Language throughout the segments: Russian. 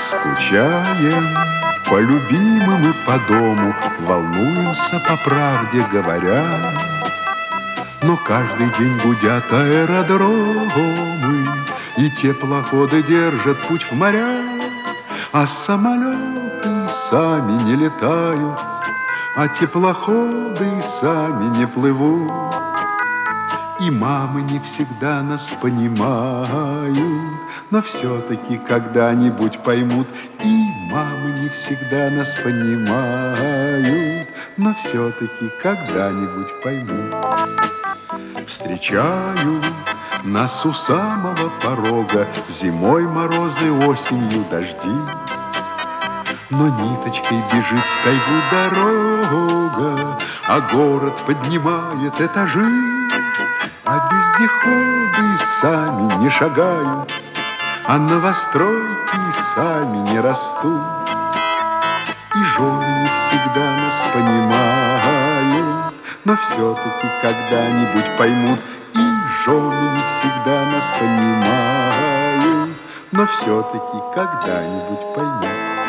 Скучаем по любимым и по дому, волнуемся, по правде говоря. Но каждый день гудят аэродромы, и теплоходы держат путь в моря, а самолеты сами не летают, а теплоходы сами не плывут. И мамы не всегда нас понимают, но все-таки когда-нибудь поймут. И мамы не всегда нас понимают, но все-таки когда-нибудь поймут. Встречают нас у самого порога зимой морозы, осенью дожди. Но ниточкой бежит в тайгу дорога, а город поднимает этажи. А вездеходы сами не шагают, а новостройки сами не растут. И жены не всегда нас понимают, но все-таки когда-нибудь поймут. И жены не всегда нас понимают, но все-таки когда-нибудь поймут.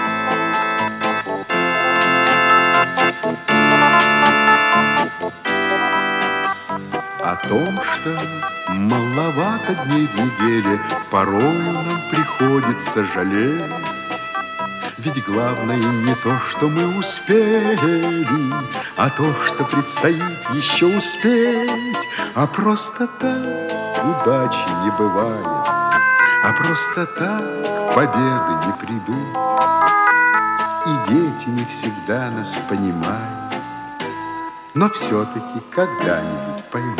О том, что маловато дней в неделе, порою нам приходится жалеть. Ведь главное не то, что мы успели, а то, что предстоит еще успеть. А просто так удачи не бывает, а просто так победы не придут. И дети не всегда нас понимают, но все-таки когда-нибудь поймут.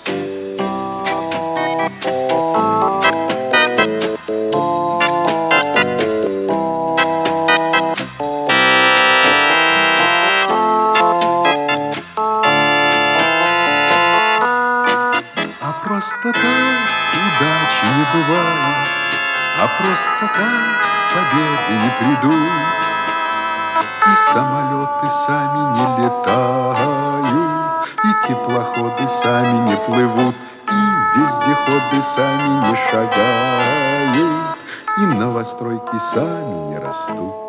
Просто так удачи не бывает, а просто так победы не придут. И самолеты сами не летают, и теплоходы сами не плывут, и вездеходы сами не шагают, и новостройки сами не растут.